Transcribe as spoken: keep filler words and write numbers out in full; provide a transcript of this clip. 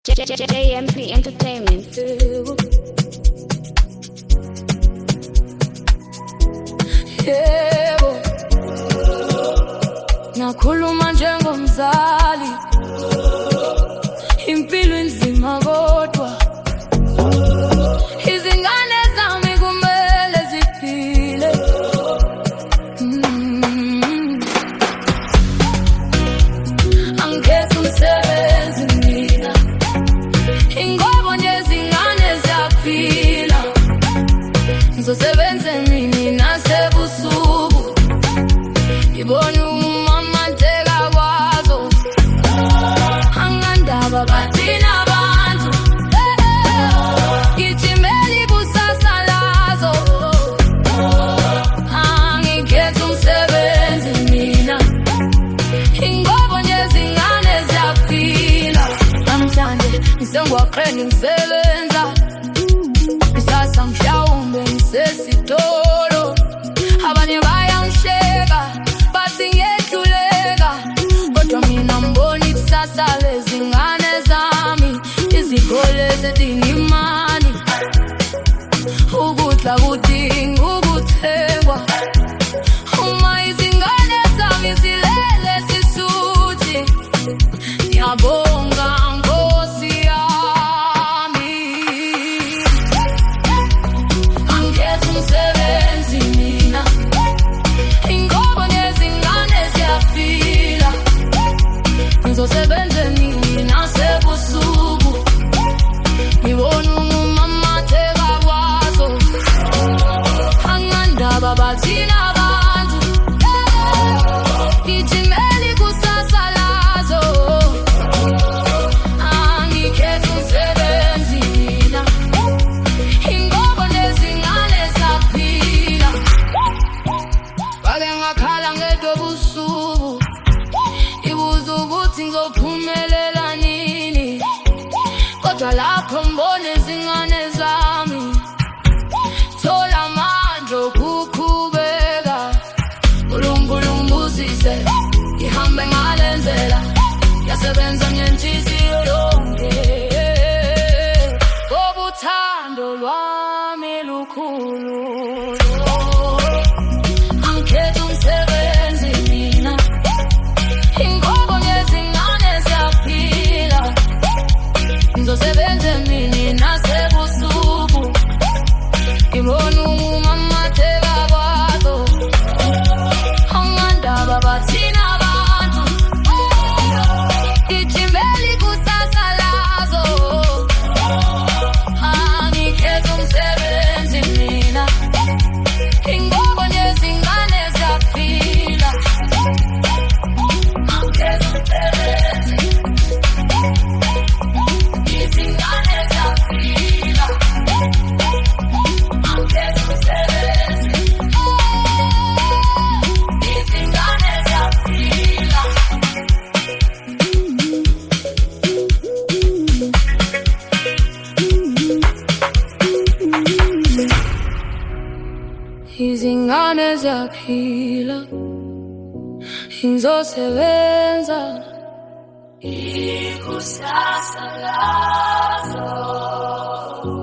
J J J J M P Entertainment. Yebo, nakhuluma njengomzali, impilo inzima kodwa izingane zami kumele ziphile. Mm. Angikhethi umsebenzi mina, ingoba nje izingane ziyaphila. Ngizosebenza emini nasebusuku, ngibona umama nteka kwazo. Angandaba bathina abantu, ngijimela ikusasa lazo. Angikhethi umsebenzi mina, ingoba nje izingane ziyaphila. Namhlanje ngisengwaqeni ngisebenza, kusasa mhlawumbe ngisesitolo. Abanye bayangisheka bathi ngiyehluleka, kodwa mina mbona ikusasa lezingane zami. Izikole zidinga imali, ukudla kudinga ukuthengwa. Uma izingane zami zilele sisuthi, ngiyabonga Nkosi yami. Angikhethi umsebenzi mina, ingoba nezingane ziyafila. Ngizosebenza emini nasebusuku, ngibona umama nteka kwazo. Angandaba bathina abantu, ngijimela ikusasa lazo. Angikhethi umsebenzi mina, ingoba nezingane ziyaphila. Bake ngakhala ngedobusuku, ibuza ukuthi ngizophumelela nini, kodwa lapho mbona izingane zami thola amandla okuqhubeka. uNkulunkulu ngibusise, ngihambe ngale ndlela, ngiyasebenza ngenhliziyo yonke, ngoba uthando lwami lukhulu. Angikhethi umsebenzi mina, ingoba nezingane ziyaphila. Ngizosebenza emini nasebusuku, ngibona umama nteka kwazo. Angandaba bathina abantu, ngijimela ikusasa lazo. Angikhethi umsebenzi mina, ingoba nezingane ziyaphila. Angikhethi umsebenzi, izingane ziyaphila. Angikhethi umsebenzi, izingane ziyaphila. Izingane ziyaphila, ngizosebenza ikusasa lazo.